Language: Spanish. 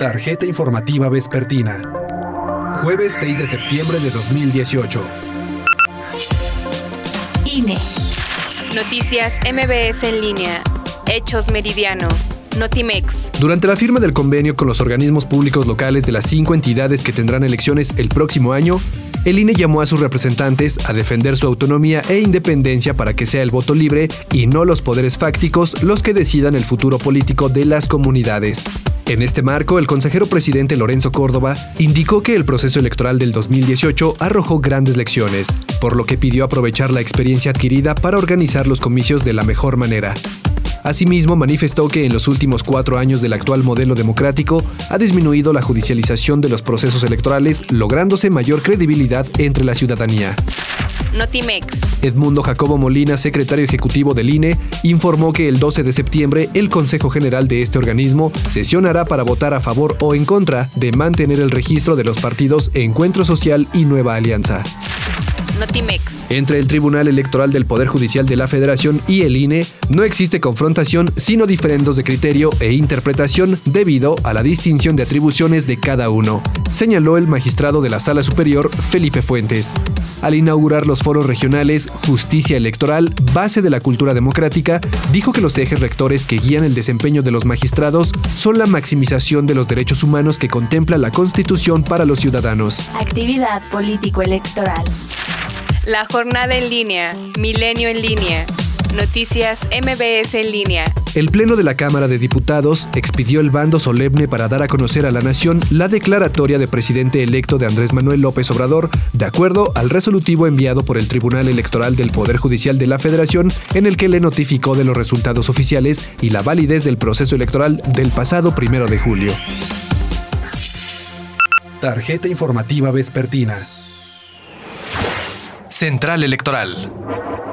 Tarjeta informativa vespertina. Jueves 6 de septiembre de 2018. INE. Noticias MBS en línea. Hechos Meridiano. Notimex. Durante la firma del convenio con los organismos públicos locales de las 5 entidades que tendrán elecciones el próximo año, el INE llamó a sus representantes a defender su autonomía e independencia para que sea el voto libre y no los poderes fácticos los que decidan el futuro político de las comunidades. En este marco, el consejero presidente Lorenzo Córdoba indicó que el proceso electoral del 2018 arrojó grandes lecciones, por lo que pidió aprovechar la experiencia adquirida para organizar los comicios de la mejor manera. Asimismo, manifestó que en los últimos 4 años del actual modelo democrático ha disminuido la judicialización de los procesos electorales, lográndose mayor credibilidad entre la ciudadanía. Notimex. Edmundo Jacobo Molina, secretario ejecutivo del INE, informó que el 12 de septiembre el Consejo General de este organismo sesionará para votar a favor o en contra de mantener el registro de los partidos Encuentro Social y Nueva Alianza. Notimex. Entre el Tribunal Electoral del Poder Judicial de la Federación y el INE no existe confrontación, sino diferendos de criterio e interpretación debido a la distinción de atribuciones de cada uno, señaló el magistrado de la Sala Superior, Felipe Fuentes. Al inaugurar los foros regionales Justicia Electoral, base de la cultura democrática, dijo que los ejes rectores que guían el desempeño de los magistrados son la maximización de los derechos humanos que contempla la Constitución para los ciudadanos. Actividad político-electoral. La jornada en línea. Milenio en línea. Noticias MBS en línea. El Pleno de la Cámara de Diputados expidió el bando solemne para dar a conocer a la nación la declaratoria de presidente electo de Andrés Manuel López Obrador, de acuerdo al resolutivo enviado por el Tribunal Electoral del Poder Judicial de la Federación, en el que le notificó de los resultados oficiales y la validez del proceso electoral del pasado 1 de julio. Tarjeta informativa vespertina. Central Electoral.